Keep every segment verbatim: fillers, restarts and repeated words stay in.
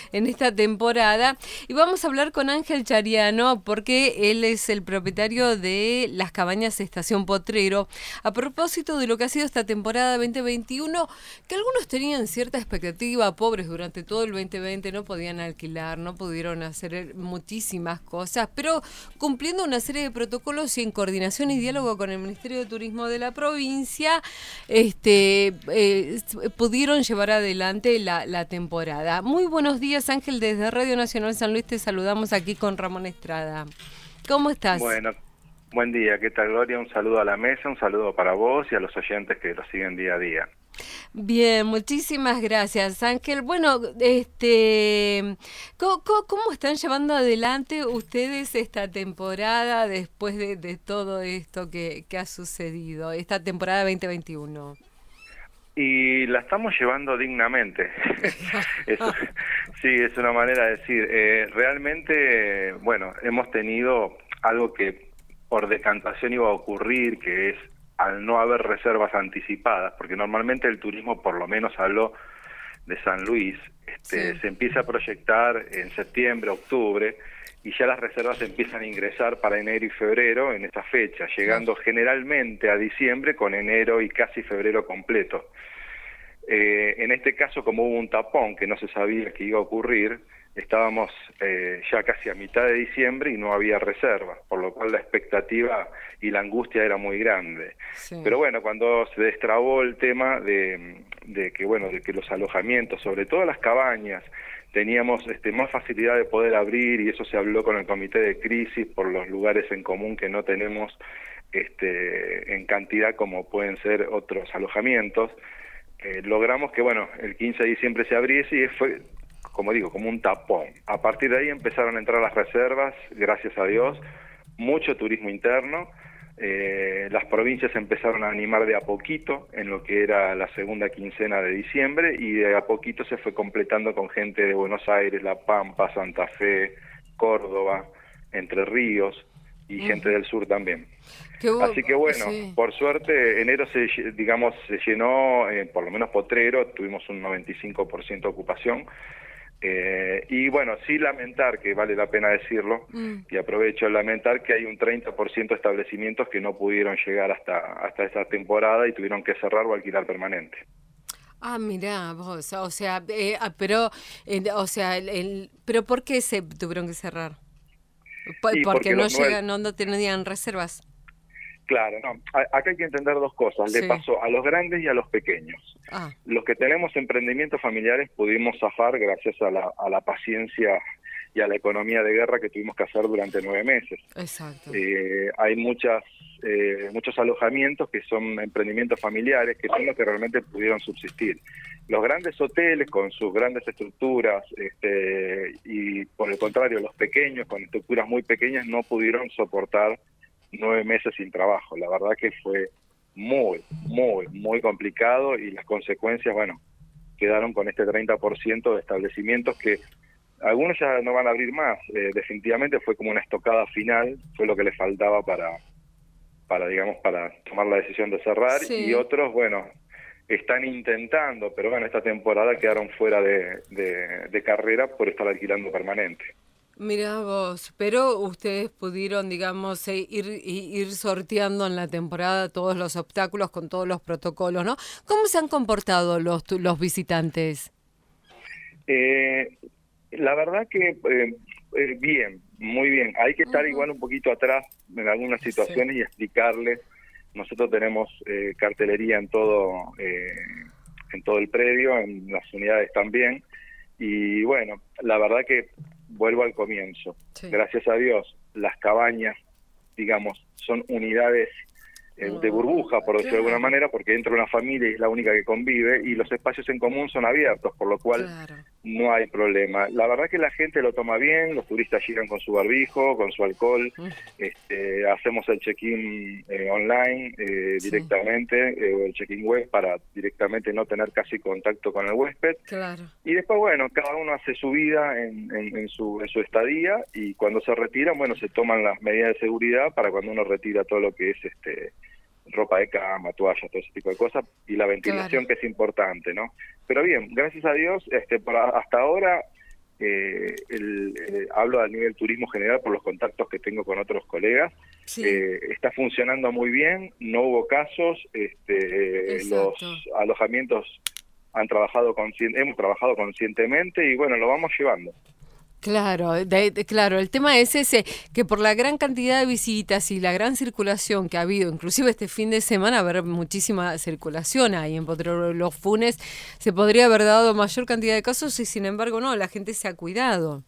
en esta temporada. Y vamos a hablar con Ángel Chariano porque él es el propietario de las cabañas Estación Potrero. A propósito de lo que ha sido esta temporada veinte veintiuno, que algunos tenían cierta expectativa, pobres durante todo el veinte veinte, no podían alquilar, no pudieron hacer muchísimas cosas, pero cumpliendo una serie de protocolos y en coordinación y diálogo con el Ministerio de Turismo de la provincia, este, eh, pudieron llevar adelante la, la temporada. Muy buenos días, Ángel, desde Radio Nacional San Luis te saludamos aquí con Ramón Estrada. ¿Cómo estás? Bueno, buen día, ¿qué tal, Gloria? Un saludo a la mesa, un saludo para vos y a los oyentes que lo siguen día a día. Bien, muchísimas gracias, Ángel. Bueno, este, ¿cómo, cómo están llevando adelante ustedes esta temporada después de, de todo esto que, que ha sucedido, esta temporada veinte veintiuno? Y la estamos llevando dignamente. Eso, sí, es una manera de decir. Eh, realmente, bueno, hemos tenido algo que por decantación iba a ocurrir, que es al no haber reservas anticipadas, porque normalmente el turismo, por lo menos habló de San Luis, este, sí. se empieza a proyectar en septiembre, octubre, y ya las reservas empiezan a ingresar para enero y febrero en esta fecha, llegando sí. generalmente a diciembre con enero y casi febrero completo. Eh, en este caso, como hubo un tapón que no se sabía que iba a ocurrir, estábamos eh, ya casi a mitad de diciembre y no había reservas, por lo cual la expectativa y la angustia era muy grande. Sí. Pero bueno, cuando se destrabó el tema de, de que bueno, de que los alojamientos, sobre todo las cabañas, teníamos este, más facilidad de poder abrir, y eso se habló con el comité de crisis por los lugares en común que no tenemos este, en cantidad como pueden ser otros alojamientos. Eh, logramos que, bueno, el quince de diciembre se abriese y fue, como digo, como un tapón. A partir de ahí empezaron a entrar las reservas, gracias a Dios, mucho turismo interno. Eh, las provincias empezaron a animar de a poquito en lo que era la segunda quincena de diciembre, y de a poquito se fue completando con gente de Buenos Aires, La Pampa, Santa Fe, Córdoba, Entre Ríos y uh-huh. gente del sur también. Así que bueno, sí. por suerte enero se, digamos, se llenó, eh, por lo menos Potrero, tuvimos un noventa y cinco por ciento de ocupación. Eh, y bueno, sí lamentar, que vale la pena decirlo, mm. y aprovecho el lamentar que hay un treinta por ciento de establecimientos que no pudieron llegar hasta hasta esta temporada y tuvieron que cerrar o alquilar permanente. Ah, mirá, vos, o sea, eh, pero, eh, o sea, el, el, pero ¿por qué se tuvieron que cerrar? Por, porque, porque no llegan, no, no tenían reservas. Claro, no. Acá hay que entender dos cosas. Sí. Le pasó a los grandes y a los pequeños. Ah. Los que tenemos emprendimientos familiares pudimos zafar gracias a la, a la paciencia y a la economía de guerra que tuvimos que hacer durante nueve meses. Exacto. Eh, hay muchas, eh, muchos alojamientos que son emprendimientos familiares, que son los que realmente pudieron subsistir. Los grandes hoteles con sus grandes estructuras, este, y por el contrario, los pequeños con estructuras muy pequeñas no pudieron soportar nueve meses sin trabajo. La verdad que fue muy, muy, muy complicado, y las consecuencias, bueno, quedaron con este treinta por ciento de establecimientos que algunos ya no van a abrir más. Eh, definitivamente fue como una estocada final, fue lo que les faltaba para, para digamos, para tomar la decisión de cerrar, sí. y otros, bueno, están intentando, pero bueno, esta temporada quedaron fuera de, de, de carrera por estar alquilando permanente. Mirá vos, pero ustedes pudieron, digamos, eh, ir, ir sorteando en la temporada todos los obstáculos con todos los protocolos, ¿no? ¿Cómo se han comportado los, los visitantes? Eh, la verdad que eh, eh, bien, muy bien. Hay que estar uh-huh. igual un poquito atrás en algunas situaciones, sí. y explicarles. Nosotros tenemos eh, cartelería en todo, eh, en todo el predio, en las unidades también. Y bueno, la verdad que vuelvo al comienzo. Sí. Gracias a Dios, las cabañas, digamos, son unidades eh, de burbuja, por decirlo claro. de alguna manera, porque entra una familia y es la única que convive, y los espacios en común son abiertos, por lo cual claro. no hay problema. La verdad que la gente lo toma bien, los turistas llegan con su barbijo, con su alcohol, uh. este, hacemos el check-in eh, online eh, sí. directamente, eh, el check-in web, para directamente no tener casi contacto con el huésped. Claro. Y después, bueno, cada uno hace su vida en, en, en, su, en su estadía, y cuando se retiran, bueno, se toman las medidas de seguridad para cuando uno retira todo lo que es este ropa de cama, toallas, todo ese tipo de cosas, y la ventilación, claro. que es importante, ¿no? Pero bien, gracias a Dios, este, por hasta ahora eh, el, eh, hablo a nivel turismo general por los contactos que tengo con otros colegas, sí. eh, está funcionando muy bien, no hubo casos, este, los alojamientos han trabajado consci- hemos trabajado conscientemente y bueno, lo vamos llevando. Claro, de, de, claro, el tema es ese, que por la gran cantidad de visitas y la gran circulación que ha habido, inclusive este fin de semana, haber muchísima circulación ahí en Potrero de los Funes, se podría haber dado mayor cantidad de casos y sin embargo no, la gente se ha cuidado.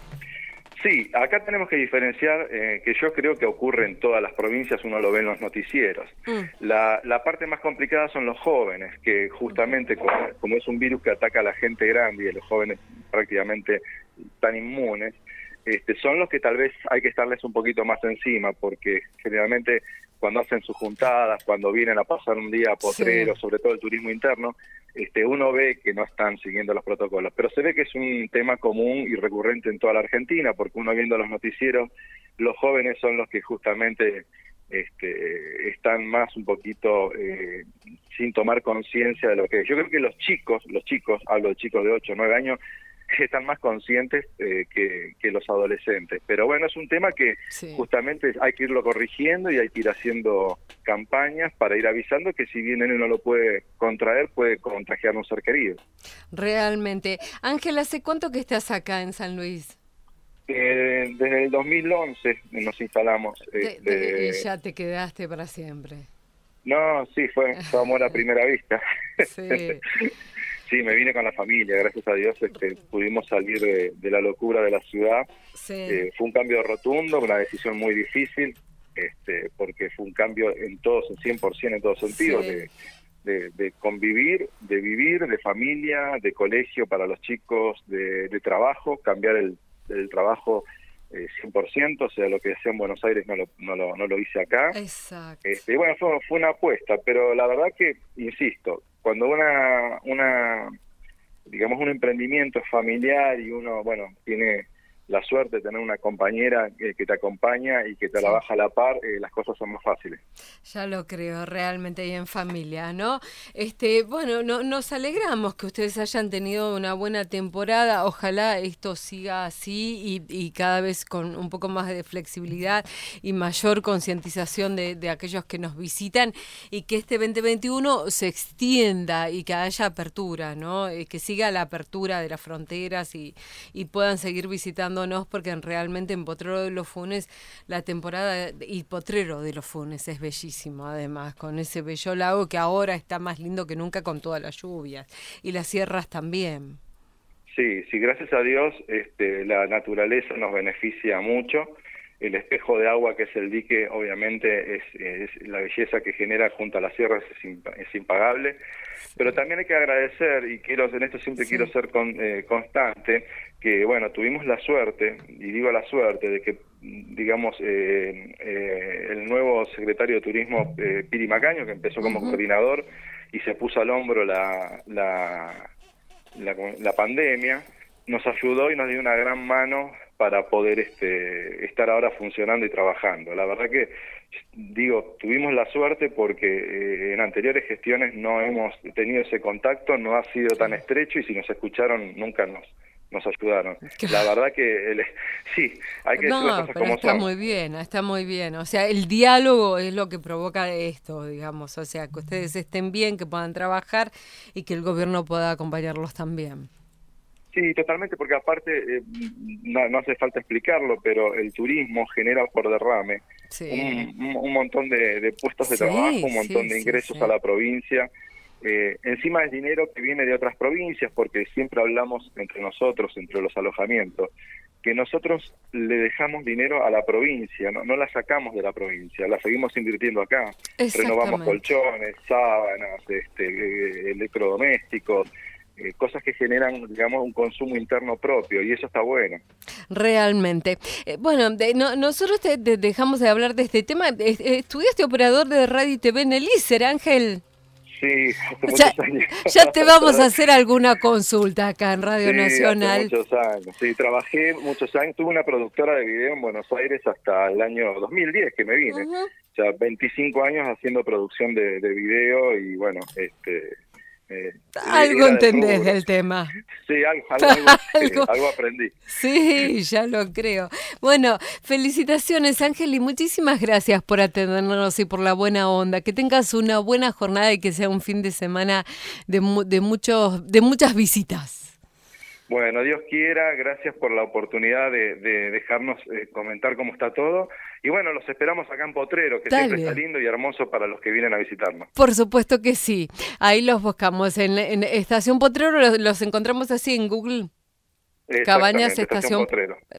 Sí, acá tenemos que diferenciar, eh, que yo creo que ocurre en todas las provincias, uno lo ve en los noticieros. Mm. La, la parte más complicada son los jóvenes, que justamente como, como es un virus que ataca a la gente grande y los jóvenes prácticamente tan inmunes, este, son los que tal vez hay que estarles un poquito más encima, porque generalmente cuando hacen sus juntadas, cuando vienen a pasar un día a Potrero, sí. sobre todo el turismo interno, este, uno ve que no están siguiendo los protocolos, pero se ve que es un tema común y recurrente en toda la Argentina, porque uno viendo los noticieros, los jóvenes son los que justamente este, están más un poquito eh, sin tomar conciencia de lo que es. Yo creo que los chicos, los chicos, hablo de chicos de ocho o nueve años, están más conscientes eh, que, que los adolescentes. Pero bueno, es un tema que sí. justamente hay que irlo corrigiendo y hay que ir haciendo campañas para ir avisando que si bien uno lo puede contraer, puede contagiar a un ser querido. Realmente. Ángel, ¿hace cuánto que estás acá en San Luis? Eh, desde el dos mil once nos instalamos. Te, este... te, y ya te quedaste para siempre. No, sí, fue, fue amor a primera vista. Sí. Sí, me vine con la familia, gracias a Dios este, pudimos salir de, de la locura de la ciudad. Sí. Eh, fue un cambio rotundo, una decisión muy difícil, este, porque fue un cambio en todos, en cien por ciento en todos sentidos, sí. de, de, de convivir, de vivir, de familia, de colegio para los chicos, de, de trabajo, cambiar el, el trabajo eh, cien por ciento, o sea, lo que hacía en Buenos Aires no lo, no lo, no lo hice acá. Exacto. Este, bueno, fue, fue una apuesta, pero la verdad que, insisto, cuando una, una, digamos, un emprendimiento familiar y uno, bueno, tiene la suerte de tener una compañera que, que te acompaña y que te sí. la baja a la par, eh, las cosas son más fáciles. Ya lo creo, realmente, y en familia, ¿no? Este, bueno, no, nos alegramos que ustedes hayan tenido una buena temporada, ojalá esto siga así y, y cada vez con un poco más de flexibilidad y mayor concientización de, de aquellos que nos visitan y que este veinte veintiuno se extienda y que haya apertura, ¿no? Eh, que siga la apertura de las fronteras y, y puedan seguir visitando, porque realmente en Potrero de los Funes la temporada y Potrero de los Funes es bellísimo, además con ese bello lago que ahora está más lindo que nunca con todas las lluvias y las sierras también. Sí, sí, gracias a Dios este, la naturaleza nos beneficia mucho. El espejo de agua que es el dique obviamente es, es la belleza que genera junto a las sierras es, imp es impagable, sí. pero también hay que agradecer, y quiero en esto siempre sí. quiero ser con, eh, constante, que bueno, tuvimos la suerte, y digo la suerte, de que digamos eh, eh, el nuevo secretario de Turismo, eh, Piri Macaño, que empezó como uh-huh. coordinador y se puso al hombro la, la, la, la pandemia, nos ayudó y nos dio una gran mano para poder este, estar ahora funcionando y trabajando. La verdad que, digo, tuvimos la suerte porque eh, en anteriores gestiones no hemos tenido ese contacto, no ha sido tan estrecho y si nos escucharon nunca nos nos ayudaron. La verdad que, el, sí, hay que no, decir las cosas pero como está son. muy bien, está muy bien. O sea, el diálogo es lo que provoca esto, digamos. O sea, que ustedes estén bien, que puedan trabajar y que el gobierno pueda acompañarlos también. Sí, totalmente, porque aparte, eh, no, no hace falta explicarlo, pero el turismo genera por derrame sí. un, un montón de, de puestos de sí, trabajo, un montón sí, de ingresos sí, sí. a la provincia. Eh, encima es dinero que viene de otras provincias, porque siempre hablamos entre nosotros, entre los alojamientos, que nosotros le dejamos dinero a la provincia, no, no la sacamos de la provincia, la seguimos invirtiendo acá. Renovamos colchones, sábanas, este, eh, electrodomésticos, Eh, cosas que generan, digamos, un consumo interno propio, y eso está bueno. Realmente. Eh, bueno, de, no, nosotros te, te dejamos de hablar de este tema. Eh, estudiaste operador de radio y T V en el ISER, Ángel. Sí, hace muchos ya, años. Ya te vamos a hacer alguna consulta acá en Radio sí, Nacional. Hace muchos años. Sí, trabajé muchos años. Tuve una productora de video en Buenos Aires hasta el año dos mil diez que me vine. Uh-huh. O sea, veinticinco años haciendo producción de, de video y bueno, este... Eh, algo era entendés del del tema. Sí, algo, algo, algo, Algo. sí, algo aprendí. Sí, ya lo creo. Bueno, felicitaciones, Ángel, y muchísimas gracias por atendernos y por la buena onda. Que tengas una buena jornada y que sea un fin de semana de, mu- de, muchos, de muchas visitas. Bueno, Dios quiera, gracias por la oportunidad de, de dejarnos eh, comentar cómo está todo. Y bueno, los esperamos acá en Potrero, que siempre está Dale. lindo y hermoso para los que vienen a visitarnos. Por supuesto que sí. Ahí los buscamos en, en Estación Potrero, los, los encontramos así en Google. Cabañas Exactamente, Estación Estación Potrero.